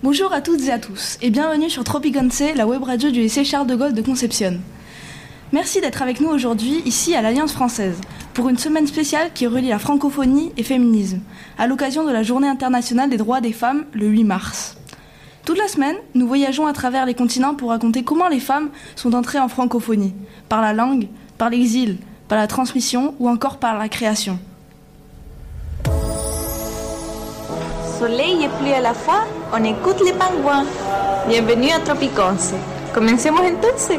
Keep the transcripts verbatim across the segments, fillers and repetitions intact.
Bonjour à toutes et à tous et bienvenue sur Tropiconce, la web radio du lycée Charles de Gaulle de Concepción. Merci d'être avec nous aujourd'hui ici à l'Alliance française pour une semaine spéciale qui relie la francophonie et féminisme à l'occasion de la Journée internationale des droits des femmes le huit mars. Toute la semaine, nous voyageons à travers les continents pour raconter comment les femmes sont entrées en francophonie, par la langue, par l'exil, par la transmission ou encore par la création. Soleil et pluie à la fois, on écoute les pingouins. Bienvenue à Tropiconce. Comencemos entonces.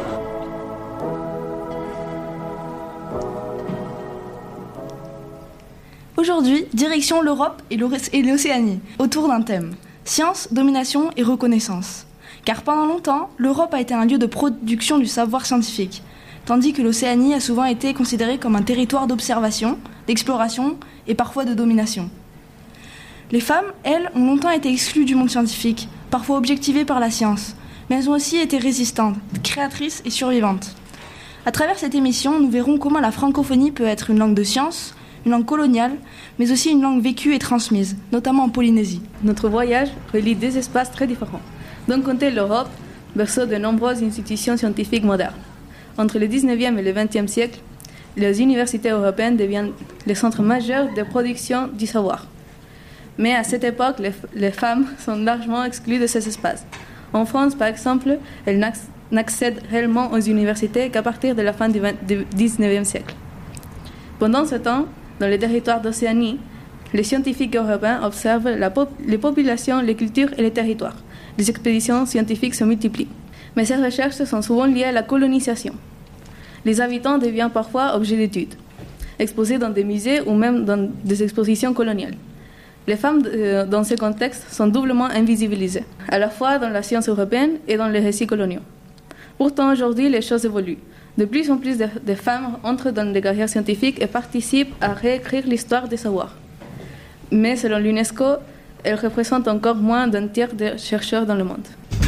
Aujourd'hui, direction l'Europe et l'Océanie, autour d'un thème, science, domination et reconnaissance. Car pendant longtemps, l'Europe a été un lieu de production du savoir scientifique, tandis que l'Océanie a souvent été considérée comme un territoire d'observation, d'exploration et parfois de domination. Les femmes, elles, ont longtemps été exclues du monde scientifique, parfois objectivées par la science, mais elles ont aussi été résistantes, créatrices et survivantes. À travers cette émission, nous verrons comment la francophonie peut être une langue de science, une langue coloniale, mais aussi une langue vécue et transmise, notamment en Polynésie. Notre voyage relie deux espaces très différents. D'un côté, l'Europe, berceau de nombreuses institutions scientifiques modernes. Entre le dix-neuvième et le vingtième siècle, les universités européennes deviennent les centres majeurs de production du savoir. Mais à cette époque, les, les femmes sont largement exclues de ces espaces. En France, par exemple, elles n'accèdent réellement aux universités qu'à partir de la fin du dix-neuvième siècle. Pendant ce temps, dans les territoires d'Océanie, les scientifiques européens observent la pop- les populations, les cultures et les territoires. Les expéditions scientifiques se multiplient. Mais ces recherches sont souvent liées à la colonisation. Les habitants deviennent parfois objets d'études, exposés dans des musées ou même dans des expositions coloniales. Les femmes, euh, dans ce contexte, sont doublement invisibilisées, à la fois dans la science européenne et dans les récits coloniaux. Pourtant, aujourd'hui, les choses évoluent. De plus en plus de, de femmes entrent dans les carrières scientifiques et participent à réécrire l'histoire des savoirs. Mais selon l'UNESCO, elles représentent encore moins d'un tiers des chercheurs dans le monde.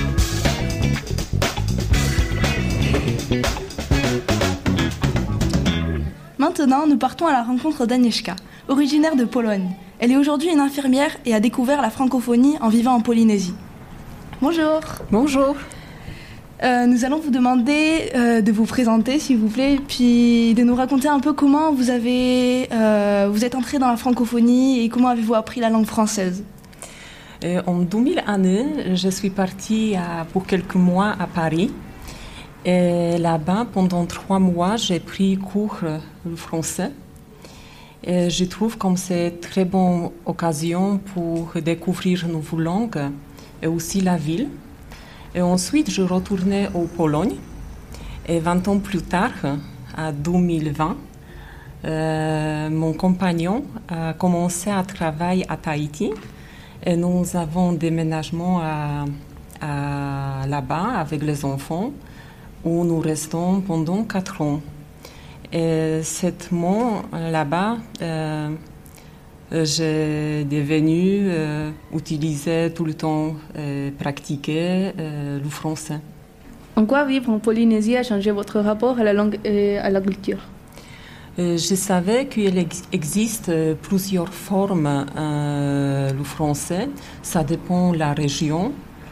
Maintenant, nous partons à la rencontre d'Agnieszka, originaire de Pologne. Elle est aujourd'hui une infirmière et a découvert la francophonie en vivant en Polynésie. Bonjour. Bonjour. Euh, nous allons vous demander euh, de vous présenter, s'il vous plaît, puis de nous raconter un peu comment vous avez, euh, vous êtes entrée dans la francophonie et comment avez-vous appris la langue française. Euh, en deux mille un, je suis partie à, pour quelques mois à Paris. Et là-bas, pendant trois mois, j'ai pris cours de français. Et je trouve que c'est une très bonne occasion pour découvrir de nouvelles langues et aussi la ville. Et ensuite, je retournais en Pologne. Et vingt ans plus tard, en deux mille vingt, euh, mon compagnon a commencé à travailler à Tahiti. Et nous avons déménagement à, à, là-bas avec les enfants, où nous restons pendant quatre ans. Et cet mot là-bas, euh, j'ai devenu euh, utiliser tout le temps, euh, pratiquer euh, le français. En quoi vivre en Polynésie a changé votre rapport à la langue et à la culture? Euh, je savais qu'il ex- existe plusieurs formes euh, le français. Ça dépend de la région.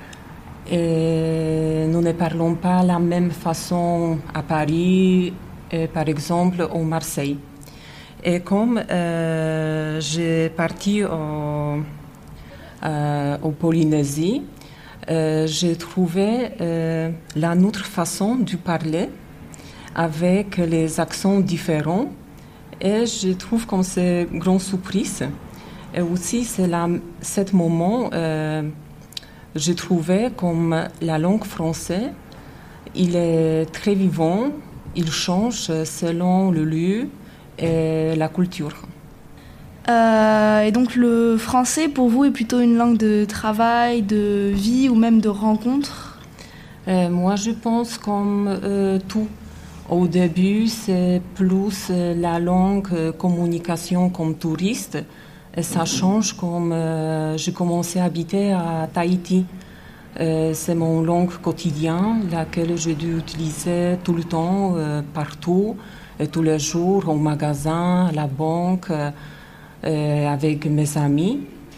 Et nous ne parlons pas de la même façon à Paris et par exemple à Marseille. Et comme euh, j'ai parti au, euh, au Polynésie, euh, j'ai trouvé euh, la notre façon de parler avec les accents différents. Et je trouve que c'est une grande surprise. Et aussi, c'est là, cet moment, euh, j'ai trouvé comme la langue française, il est très vivant, il change selon le lieu et la culture. Euh, et donc le français pour vous est plutôt une langue de travail, de vie ou même de rencontre? euh, Moi je pense comme euh, tout. Au début c'est plus la langue euh, communication comme touriste. Et ça change comme euh, j'ai commencé à habiter à Tahiti. Euh, c'est mon langue quotidienne, laquelle j'ai dû utiliser tout le temps, euh, partout, et tous les jours, au magasin, à la banque, euh, avec mes amis.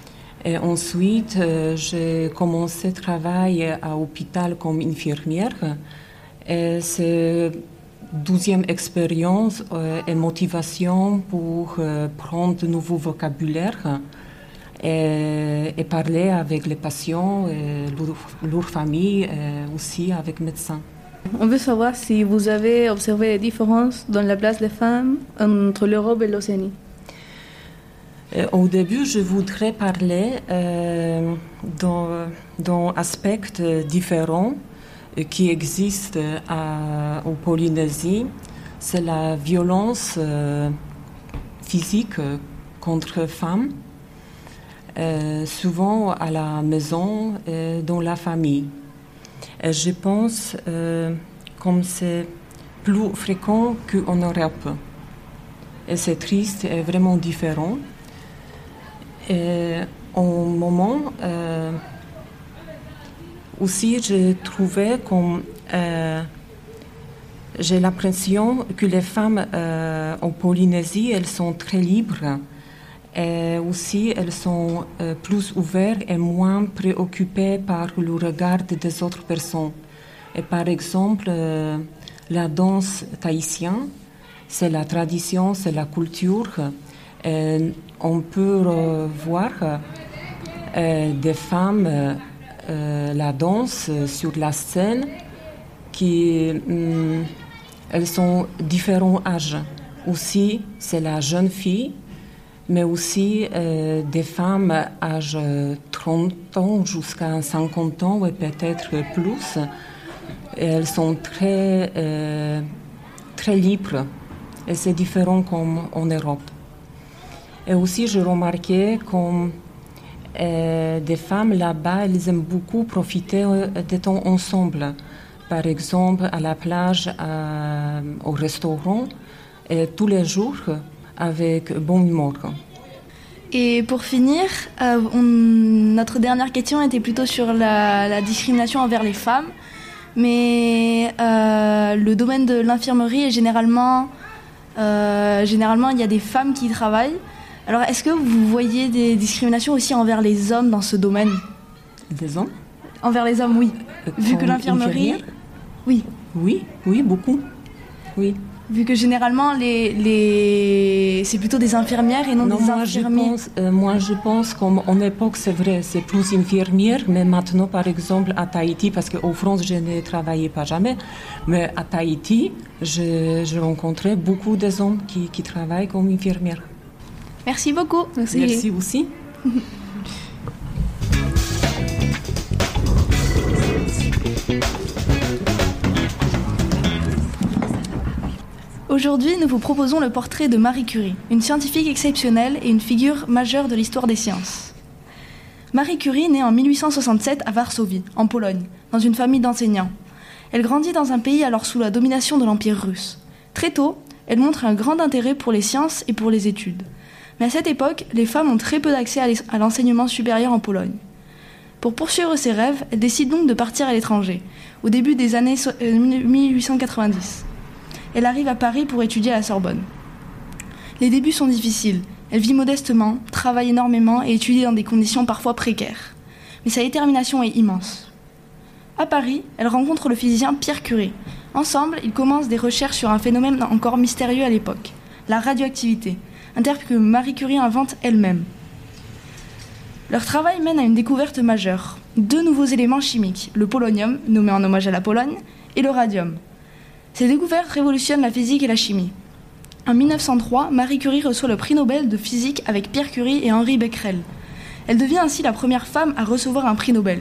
Et ensuite, euh, j'ai commencé à travailler à l'hôpital comme infirmière. Et c'est douzième expérience euh, et motivation pour euh, prendre de nouveaux vocabulaires et, et parler avec les patients, et leur, leur famille et aussi avec les médecins. On veut savoir si vous avez observé les différences dans la place des femmes entre l'Europe et l'Océanie. Euh, au début, je voudrais parler euh, d'un aspect différent qui existe à, en Polynésie. C'est la violence euh, physique contre femmes, euh, souvent à la maison et dans la famille. Et je pense euh, comme c'est plus fréquent qu'en Europe. Et c'est triste et vraiment différent. Et en moment, euh, aussi, j'ai trouvé comme euh, j'ai l'impression que les femmes euh, en Polynésie, elles sont très libres. Et aussi, elles sont euh, plus ouvertes et moins préoccupées par le regard des autres personnes. Et par exemple, euh, la danse tahitienne, c'est la tradition, c'est la culture. Et on peut euh, voir euh, des femmes, euh, la danse sur la scène, qui euh, elles sont différents âges. Aussi, c'est la jeune fille, mais aussi euh, des femmes âge trente ans jusqu'à cinquante ans et peut-être plus. Et elles sont très, euh, très libres et c'est différent comme en Europe. Et aussi, j'ai remarqué que euh, des femmes là-bas, elles aiment beaucoup profiter des temps ensemble. Par exemple, à la plage, à, au restaurant, et tous les jours, avec bonne humeur. Et pour finir, euh, on, notre dernière question était plutôt sur la, la discrimination envers les femmes, mais euh, le domaine de l'infirmerie est généralement, euh, généralement il y a des femmes qui y travaillent. Alors est-ce que vous voyez des discriminations aussi envers les hommes dans ce domaine ? Des hommes ? Envers les hommes, oui. Vu que l'infirmerie... Oui. Oui, oui, beaucoup. Oui. Vu que généralement, les, les... c'est plutôt des infirmières et non, non des moi infirmiers. Je pense, euh, moi, je pense qu'en époque, c'est vrai, c'est plus infirmière, mais maintenant, par exemple, à Tahiti, parce qu'en France, je ne travaillais pas jamais, mais à Tahiti, j'ai rencontré beaucoup d'hommes qui, qui travaillent comme infirmières. Merci beaucoup. Merci, Merci aussi. Aujourd'hui, nous vous proposons le portrait de Marie Curie, une scientifique exceptionnelle et une figure majeure de l'histoire des sciences. Marie Curie naît en mille huit cent soixante-sept à Varsovie, en Pologne, dans une famille d'enseignants. Elle grandit dans un pays alors sous la domination de l'Empire russe. Très tôt, elle montre un grand intérêt pour les sciences et pour les études. Mais à cette époque, les femmes ont très peu d'accès à l'enseignement supérieur en Pologne. Pour poursuivre ses rêves, elle décide donc de partir à l'étranger, au début des années mille huit cent quatre-vingt-dix. Elle arrive à Paris pour étudier à la Sorbonne. Les débuts sont difficiles. Elle vit modestement, travaille énormément et étudie dans des conditions parfois précaires. Mais sa détermination est immense. À Paris, elle rencontre le physicien Pierre Curie. Ensemble, ils commencent des recherches sur un phénomène encore mystérieux à l'époque, la radioactivité, un terme que Marie Curie invente elle-même. Leur travail mène à une découverte majeure. Deux nouveaux éléments chimiques, le polonium, nommé en hommage à la Pologne, et le radium. Ces découvertes révolutionnent la physique et la chimie. En mille neuf cent trois, Marie Curie reçoit le prix Nobel de physique avec Pierre Curie et Henri Becquerel. Elle devient ainsi la première femme à recevoir un prix Nobel.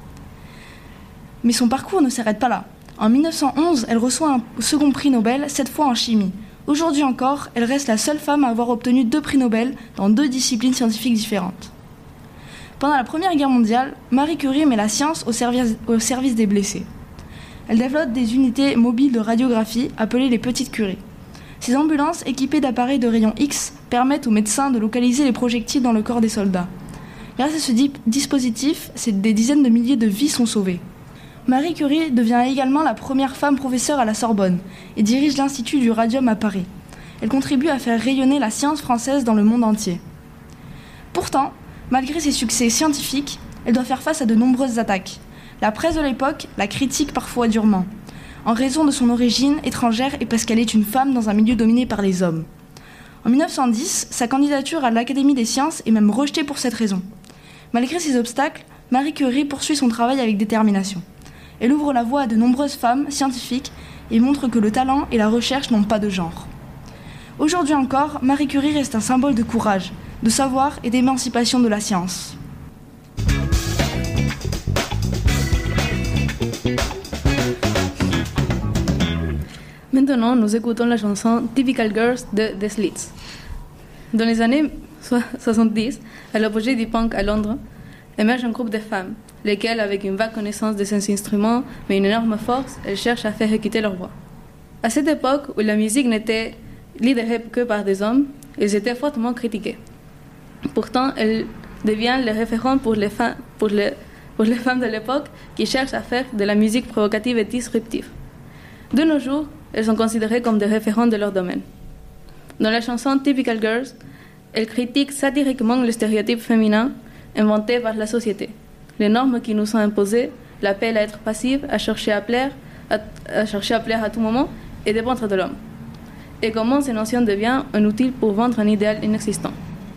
Mais son parcours ne s'arrête pas là. En mille neuf cent onze, elle reçoit un second prix Nobel, cette fois en chimie. Aujourd'hui encore, elle reste la seule femme à avoir obtenu deux prix Nobel dans deux disciplines scientifiques différentes. Pendant la Première Guerre mondiale, Marie Curie met la science au service, au service des blessés. Elle développe des unités mobiles de radiographie appelées les petites curies. Ces ambulances équipées d'appareils de rayons X permettent aux médecins de localiser les projectiles dans le corps des soldats. Grâce à ce dispositif, des dizaines de milliers de vies sont sauvées. Marie Curie devient également la première femme professeure à la Sorbonne et dirige l'Institut du Radium à Paris. Elle contribue à faire rayonner la science française dans le monde entier. Pourtant, Malgré ses succès scientifiques, elle doit faire face à de nombreuses attaques. La presse de l'époque la critique parfois durement, en raison de son origine étrangère et parce qu'elle est une femme dans un milieu dominé par les hommes. En mille neuf cent dix, sa candidature à l'Académie des sciences est même rejetée pour cette raison. Malgré ces obstacles, Marie Curie poursuit son travail avec détermination. Elle ouvre la voie à de nombreuses femmes scientifiques et montre que le talent et la recherche n'ont pas de genre. Aujourd'hui encore, Marie Curie reste un symbole de courage, de savoir et d'émancipation de la science. Maintenant, nous écoutons la chanson Typical Girls de The Slits. Dans les années soixante-dix, à l'apogée du punk à Londres, émerge un groupe de femmes, lesquelles, avec une vague connaissance de ces instruments, mais une énorme force, elles cherchent à faire écouter leur voix. À cette époque où la musique n'était lidérée que par des hommes, elles étaient fortement critiquées. Pourtant, elles deviennent les référents pour les, fa- pour, les, pour les femmes de l'époque qui cherchent à faire de la musique provocative et disruptive. De nos jours, elles sont considérées comme des référents de leur domaine. Dans la chanson Typical Girls, elles critiquent satiriquement le stéréotype féminin inventé par la société, les normes qui nous sont imposées, l'appel à être passive, à chercher à plaire, à, à chercher à plaire à tout moment et dépendre de l'homme. Et comment ces notions deviennent un outil pour vendre un idéal inexistant.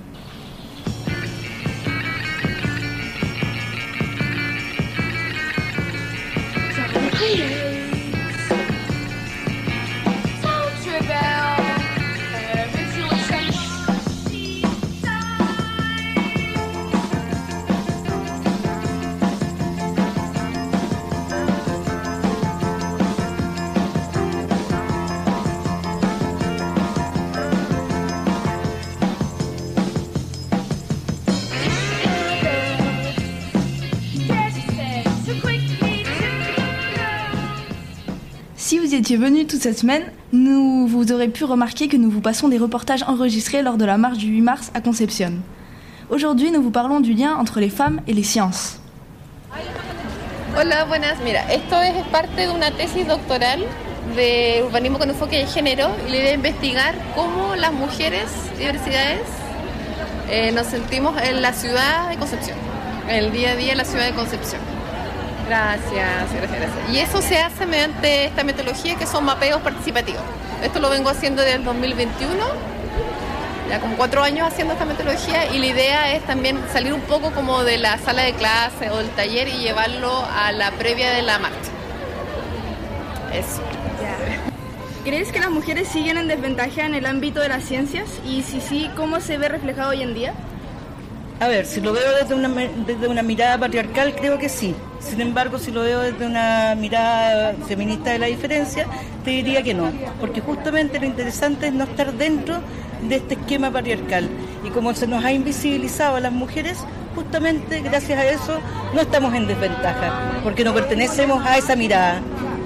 Si vous étiez venus toute cette semaine, nous, vous aurez pu remarquer que nous vous passons des reportages enregistrés lors de la marche du huit mars à Concepción. Aujourd'hui, nous vous parlons du lien entre les femmes et les sciences. Hola, buenas. Mira, esto es parte de una tesis doctoral de urbanismo con enfoque de género y la idea es investigar cómo las mujeres y diversidades eh, nos sentimos en la ciudad de Concepción, en el día a día en la ciudad de Concepción. Gracias, gracias, gracias. Y eso se hace mediante esta metodología que son mapeos participativos. Esto lo vengo haciendo desde el dos mil veintiuno, ya como cuatro años haciendo esta metodología, y la idea es también salir un poco como de la sala de clase o del taller y llevarlo a la previa de la marcha. Eso. ¿Crees que las mujeres siguen en desventaja en el ámbito de las ciencias? Y si sí, ¿cómo se ve reflejado hoy en día? A ver, si lo veo desde una, desde una mirada patriarcal, creo que sí. Sin embargo, si lo veo desde una mirada feminista de la diferencia, te diría que no. Porque justamente lo interesante es no estar dentro de este esquema patriarcal. Y como se nos ha invisibilizado a las mujeres, justamente gracias a eso no estamos en desventaja, porque no pertenecemos a esa mirada.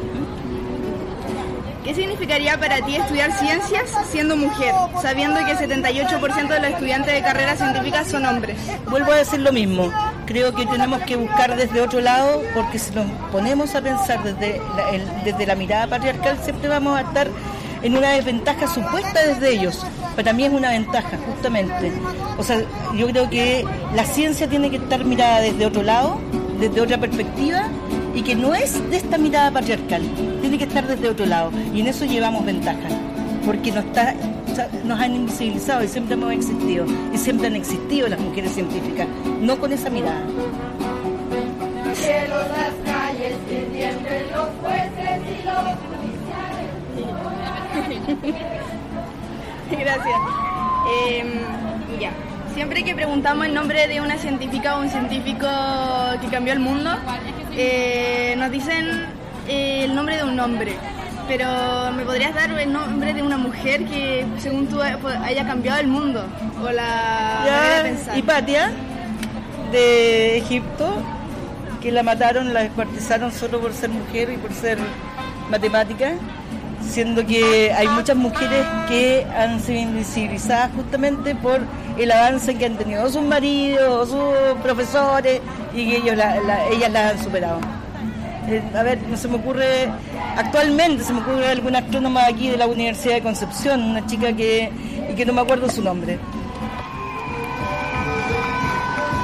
¿Qué significaría para ti estudiar ciencias siendo mujer, sabiendo que el setenta y ocho por ciento de los estudiantes de carreras científicas son hombres? Vuelvo a decir lo mismo, creo que tenemos que buscar desde otro lado, porque si nos ponemos a pensar desde la, el, desde la mirada patriarcal, siempre vamos a estar en una desventaja supuesta desde ellos. Para mí es una ventaja, justamente. O sea, yo creo que la ciencia tiene que estar mirada desde otro lado, desde otra perspectiva, y que no es de esta mirada patriarcal, tiene que estar desde otro lado, y en eso llevamos ventaja, porque nos, está, nos han invisibilizado y siempre hemos existido, y siempre han existido las mujeres científicas, no con esa mirada. Cielos, las calles, que tiemblen los jueces y los judiciales. Gracias. Eh, ya. Siempre que preguntamos el nombre de una científica o un científico que cambió el mundo, eh, nos dicen eh, el nombre de un nombre. Pero ¿me podrías dar el nombre de una mujer que, según tú, haya cambiado el mundo? O la manera de pensar. Hipatia, de Egipto, que la mataron, la descuartizaron solo por ser mujer y por ser matemática, siendo que hay muchas mujeres que han sido invisibilizadas justamente por el avance que han tenido sus maridos, sus profesores, y que ellos la, la, ellas las han superado. Eh, a ver, no se me ocurre, actualmente se me ocurre alguna astrónoma aquí de la Universidad de Concepción, una chica que, que no me acuerdo su nombre.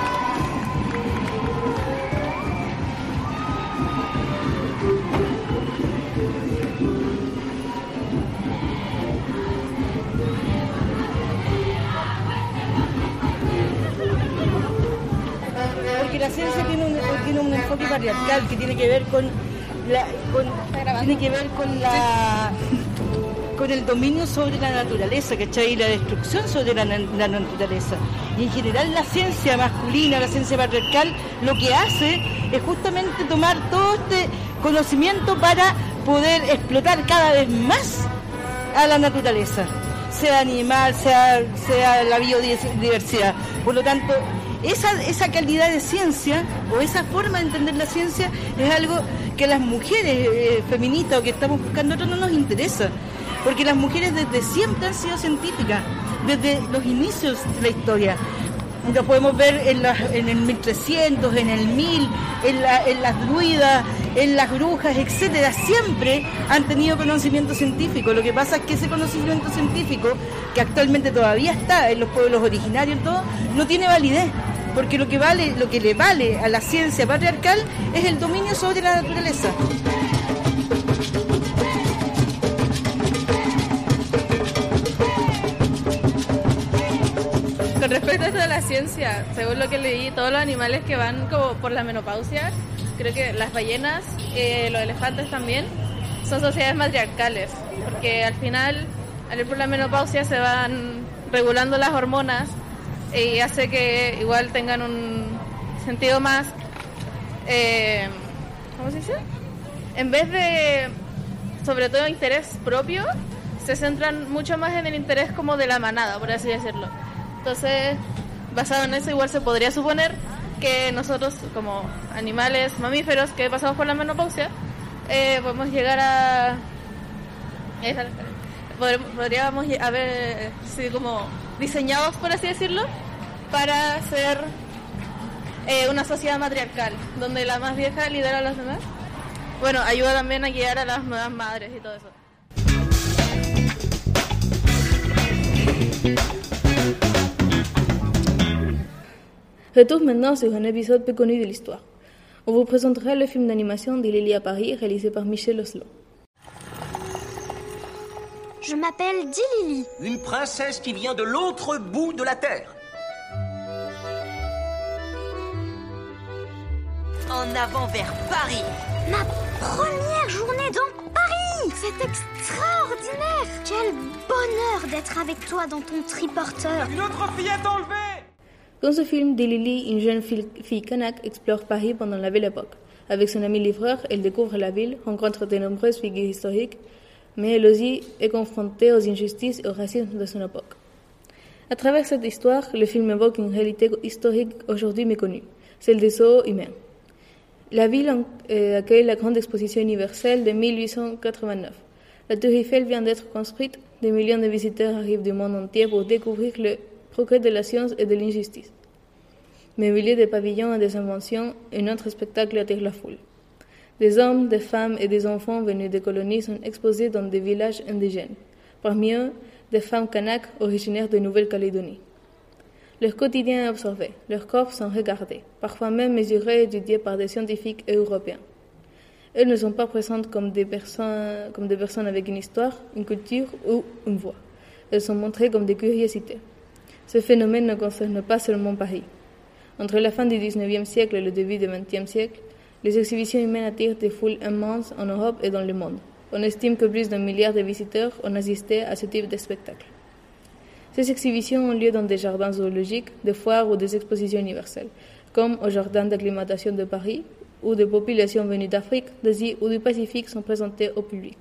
enfoque patriarcal que tiene que ver con la, con, tiene que ver con la con el dominio sobre la naturaleza, ¿cachai? Y la destrucción sobre la, la naturaleza. Y en general la ciencia masculina, la ciencia patriarcal, lo que hace es justamente tomar todo este conocimiento para poder explotar cada vez más a la naturaleza, sea animal, sea, sea la biodiversidad. Por lo tanto, esa, esa calidad de ciencia o esa forma de entender la ciencia es algo que a las mujeres eh, feministas o que estamos buscando otros no nos interesa. Porque las mujeres desde siempre han sido científicas, desde los inicios de la historia. Lo podemos ver en, la, en el mil trescientos, en el mil, en, la, en las druidas, en las brujas, etcétera. Siempre han tenido conocimiento científico. Lo que pasa es que ese conocimiento científico, que actualmente todavía está en los pueblos originarios y todo, no tiene validez. Porque lo que vale, lo que le vale a la ciencia patriarcal es el dominio sobre la naturaleza. Con respecto a esto de la ciencia, según lo que leí, todos los animales que van como por la menopausia, creo que las ballenas, eh, los elefantes también, son sociedades matriarcales, porque al final, al ir por la menopausia, se van regulando las hormonas y hace que igual tengan un sentido más, eh, ¿cómo se dice? En vez de, sobre todo, interés propio, se centran mucho más en el interés como de la manada, por así decirlo. Entonces, basado en eso, igual se podría suponer que nosotros, como animales mamíferos que pasamos por la menopausia, eh, podemos llegar a... Podríamos haber sido como diseñados, por así decirlo, para ser eh, una sociedad matriarcal, donde la más vieja lidera a las demás. Bueno, ayuda también a guiar a las nuevas madres y todo eso. Retour maintenant sur un épisode peu connu de l'histoire. On vous présentera le film d'animation de Lily à Paris, réalisé par Michel Oslo. Je m'appelle Dilili. Une princesse qui vient de l'autre bout de la terre. En avant vers Paris. Ma première journée dans Paris. C'est extraordinaire. Quel bonheur d'être avec toi dans ton triporteur. Une autre fillette enlevée. Dans ce film, Dilili, une jeune fille, fille kanak, explore Paris pendant la Belle Époque. Avec son ami livreur, elle découvre la ville, rencontre de nombreuses figures historiques, mais elle aussi est confrontée aux injustices et au racisme de son époque. À travers cette histoire, le film évoque une réalité historique aujourd'hui méconnue, celle des zoos humains. La ville euh, accueille la grande exposition universelle de mille huit cent quatre-vingt-neuf. La Tour Eiffel vient d'être construite, des millions de visiteurs arrivent du monde entier pour découvrir le progrès de la science et de l'injustice. Mais au milieu des pavillons et des inventions, un autre spectacle attire la foule. Des hommes, des femmes et des enfants venus des colonies sont exposés dans des villages indigènes. Parmi eux, des femmes kanaks originaires de Nouvelle-Calédonie. Leur quotidien est observé, leurs corps sont regardés, parfois même mesurés et étudiés par des scientifiques européens. Elles ne sont pas présentes comme des personnes, comme des personnes avec une histoire, une culture ou une voix. Elles sont montrées comme des curiosités. Ce phénomène ne concerne pas seulement Paris. Entre la fin du dix-neuvième siècle et le début du vingtième siècle, les exhibitions humaines attirent des foules immenses en Europe et dans le monde. On estime que plus d'un milliard de visiteurs ont assisté à ce type de spectacle. Ces exhibitions ont lieu dans des jardins zoologiques, des foires ou des expositions universelles, comme au jardin d'acclimatation de Paris, où des populations venues d'Afrique, d'Asie ou du Pacifique sont présentées au public.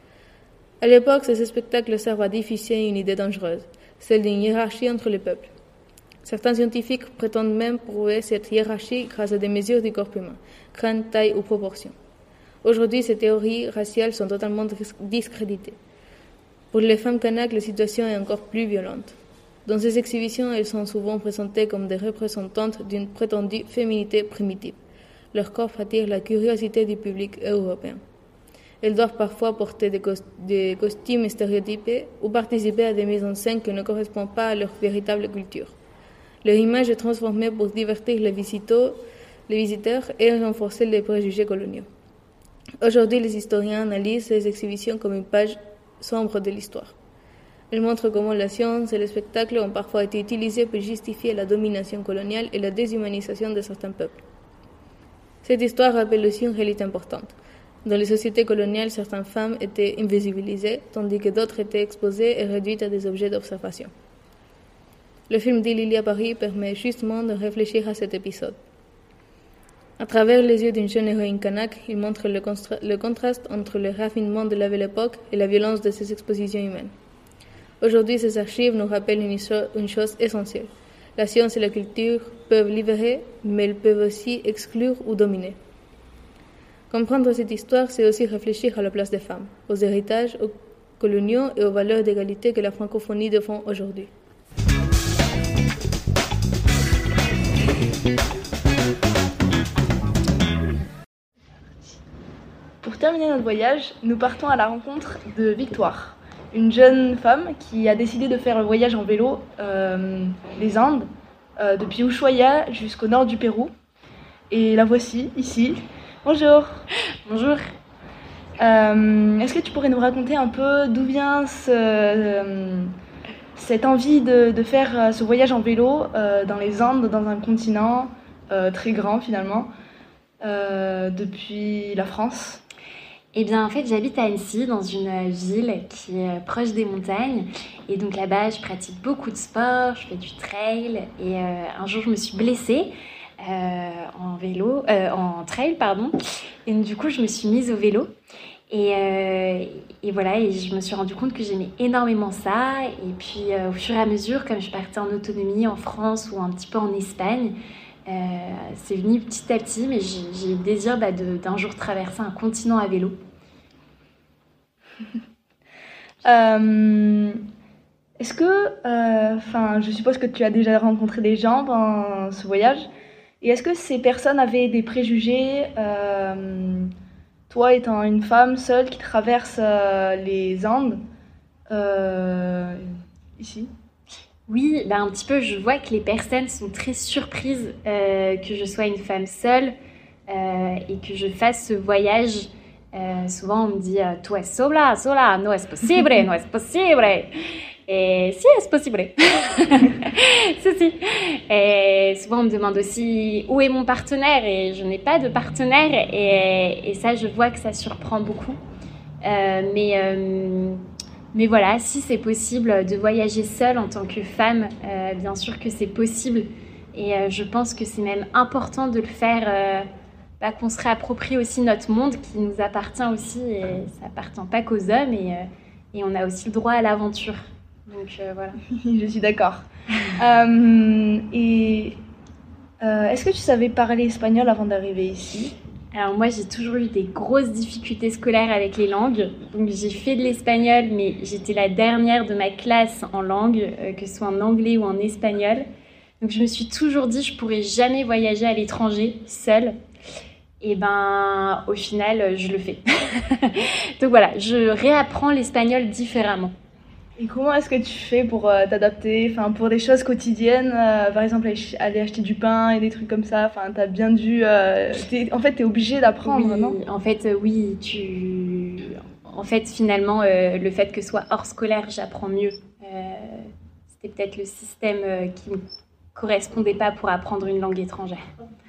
À l'époque, ces spectacles servent à diffuser une idée dangereuse, celle d'une hiérarchie entre les peuples. Certains scientifiques prétendent même prouver cette hiérarchie grâce à des mesures du corps humain, crâne, taille ou proportion. Aujourd'hui, ces théories raciales sont totalement discréditées. Pour les femmes kanaks, la situation est encore plus violente. Dans ces exhibitions, elles sont souvent présentées comme des représentantes d'une prétendue féminité primitive. Leur corps attire la curiosité du public européen. Elles doivent parfois porter des, cos- des costumes stéréotypés ou participer à des mises en scène qui ne correspondent pas à leur véritable culture. Leur image est transformée pour divertir les visiteurs, les visiteurs et renforcer les préjugés coloniaux. Aujourd'hui, les historiens analysent ces exhibitions comme une page sombre de l'histoire. Elles montrent comment la science et le spectacle ont parfois été utilisés pour justifier la domination coloniale et la déshumanisation de certains peuples. Cette histoire rappelle aussi une réalité importante. Dans les sociétés coloniales, certaines femmes étaient invisibilisées, tandis que d'autres étaient exposées et réduites à des objets d'observation. Le film d'Ilili à Paris permet justement de réfléchir à cet épisode. À travers les yeux d'une jeune héroïne kanak, il montre le, constra- le contraste entre le raffinement de la belle époque et la violence de ces expositions humaines. Aujourd'hui, ces archives nous rappellent une, cho- une chose essentielle. La science et la culture peuvent libérer, mais elles peuvent aussi exclure ou dominer. Comprendre cette histoire, c'est aussi réfléchir à la place des femmes, aux héritages, aux coloniaux et aux valeurs d'égalité que la francophonie défend aujourd'hui. Pour terminer notre voyage, nous partons à la rencontre de Victoire, une jeune femme qui a décidé de faire le voyage en vélo, euh, les Andes, euh, depuis Ushuaia jusqu'au nord du Pérou. Et la voici, ici. Bonjour. Bonjour. Euh, est-ce que tu pourrais nous raconter un peu d'où vient ce, euh, cette envie de, de faire ce voyage en vélo euh, dans les Andes, dans un continent euh, très grand finalement, euh, depuis la France? Eh bien, en fait, j'habite à Annecy, dans une ville qui est proche des montagnes. Et donc là-bas, je pratique beaucoup de sport, je fais du trail. Et euh, un jour, je me suis blessée euh, en vélo, euh, en trail, pardon. Et du coup, je me suis mise au vélo. Et, euh, et voilà, et je me suis rendu compte que j'aimais énormément ça. Et puis, euh, au fur et à mesure, comme je partais en autonomie en France ou un petit peu en Espagne, Euh, c'est venu petit à petit, mais j'ai, j'ai le désir bah, de, d'un jour traverser un continent à vélo. euh, est-ce que, enfin, euh, je suppose que tu as déjà rencontré des gens pendant ce voyage, et est-ce que ces personnes avaient des préjugés, euh, toi étant une femme seule qui traverse euh, les Andes, euh, ici? Oui, bah un petit peu, je vois que les personnes sont très surprises euh, que je sois une femme seule euh, et que je fasse ce voyage. Euh, souvent, on me dit « Tu es sola, sola, no es posible, no es posible ». Et si, es possible. si, si. Et souvent, on me demande aussi « Où est mon partenaire ?» Et je n'ai pas de partenaire. Et, et ça, je vois que ça surprend beaucoup. Euh, mais... Euh, Mais voilà, si c'est possible de voyager seule en tant que femme, euh, bien sûr que c'est possible. Et euh, je pense que c'est même important de le faire, euh, bah, qu'on se réapproprie aussi notre monde qui nous appartient aussi. Et ça n'appartient pas qu'aux hommes et, euh, et on a aussi le droit à l'aventure. Donc euh, voilà. Je suis d'accord. euh, et euh, est-ce que tu savais parler espagnol avant d'arriver ici ? Alors moi, j'ai toujours eu des grosses difficultés scolaires avec les langues. Donc j'ai fait de l'espagnol, mais j'étais la dernière de ma classe en langue, euh, que ce soit en anglais ou en espagnol. Donc je me suis toujours dit, je pourrais jamais voyager à l'étranger seule. Et ben, au final, je le fais. Donc voilà, je réapprends l'espagnol différemment. Et comment est-ce que tu fais pour euh, t'adapter, enfin pour des choses quotidiennes, euh, par exemple aller acheter du pain et des trucs comme ça, enfin t'as bien dû, euh, t'es, en fait t'es obligée d'apprendre, oui, non ? En fait, euh, oui, tu, en fait finalement euh, le fait que ce soit hors scolaire, j'apprends mieux. Euh, c'était peut-être le système euh, qui me correspondait pas pour apprendre une langue étrangère.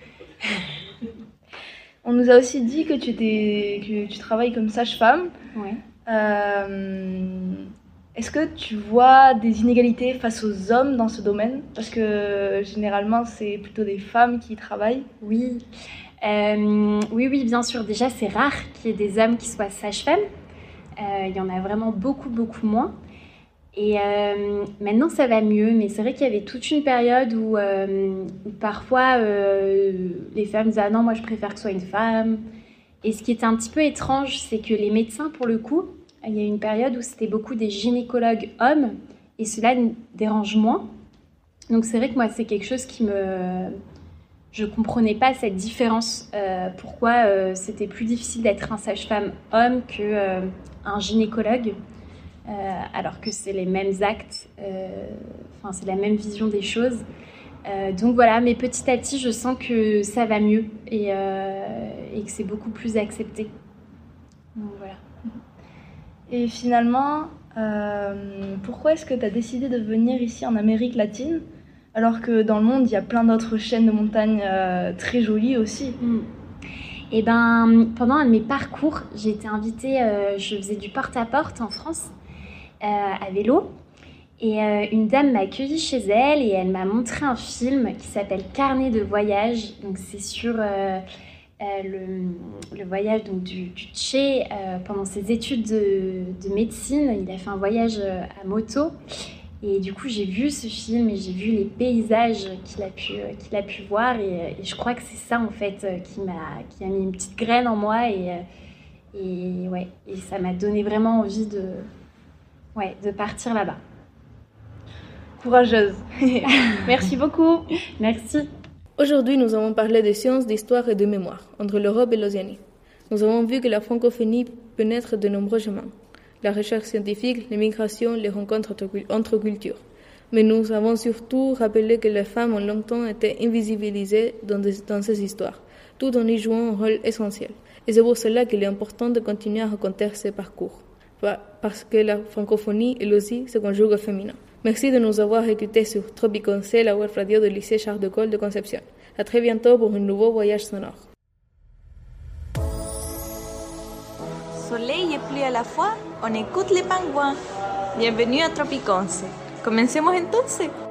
On nous a aussi dit que tu étais, que tu travailles comme sage-femme. Ouais. Euh, Est-ce que tu vois des inégalités face aux hommes dans ce domaine ? Parce que généralement, c'est plutôt des femmes qui travaillent. Oui, euh, oui, oui, bien sûr. Déjà, c'est rare qu'il y ait des hommes qui soient sages-femmes. Euh, il y en a vraiment beaucoup, beaucoup moins. Et euh, maintenant, ça va mieux. Mais c'est vrai qu'il y avait toute une période où, euh, où parfois, euh, les femmes disaient « Ah non, moi, je préfère que ce soit une femme ». Et ce qui était un petit peu étrange, c'est que les médecins, pour le coup, il y a une période où c'était beaucoup des gynécologues hommes et cela me dérange moins. Donc c'est vrai que moi, c'est quelque chose qui me... Je ne comprenais pas cette différence. Euh, pourquoi euh, c'était plus difficile d'être un sage-femme homme qu'un euh, gynécologue, euh, alors que c'est les mêmes actes, euh, enfin c'est la même vision des choses. Euh, donc voilà, mais petit à petit, je sens que ça va mieux et, euh, et que c'est beaucoup plus accepté. Donc voilà. Et finalement, euh, pourquoi est-ce que tu as décidé de venir ici en Amérique latine, alors que dans le monde, il y a plein d'autres chaînes de montagnes euh, très jolies aussi ? mmh. Et ben, pendant un de mes parcours, j'ai été invitée, euh, je faisais du porte-à-porte en France, euh, à vélo. Et euh, une dame m'a accueillie chez elle et elle m'a montré un film qui s'appelle Carnet de voyage. Donc c'est sur euh, euh, le, le voyage donc, du, du Tché euh, pendant ses études de, de médecine. Il a fait un voyage à moto. Et du coup, j'ai vu ce film et j'ai vu les paysages qu'il a pu, qu'il a pu voir. Et, et je crois que c'est ça, en fait, qui m'a, qui a mis une petite graine en moi. Et, et, ouais, et ça m'a donné vraiment envie de, ouais, de partir là-bas. Courageuse. Merci beaucoup. Merci. Aujourd'hui, nous avons parlé de sciences, d'histoire et de mémoire, entre l'Europe et l'Océanie. Nous avons vu que la francophonie peut naître de nombreux chemins. La recherche scientifique, les migrations, les rencontres entre cultures. Mais nous avons surtout rappelé que les femmes ont longtemps été invisibilisées dans, des, dans ces histoires, tout en y jouant un rôle essentiel. Et c'est pour cela qu'il est important de continuer à raconter ces parcours, parce que la francophonie, elle aussi, se conjugue au féminin. Merci de nous avoir écoutés sur Tropicon C, la web radio du lycée Charles de Gaulle de Concepción. À très bientôt pour un nouveau voyage sonore. Soleil et pluie à la fois, on écoute les pingouins. Bienvenue à Tropiconce. Comencemos entonces.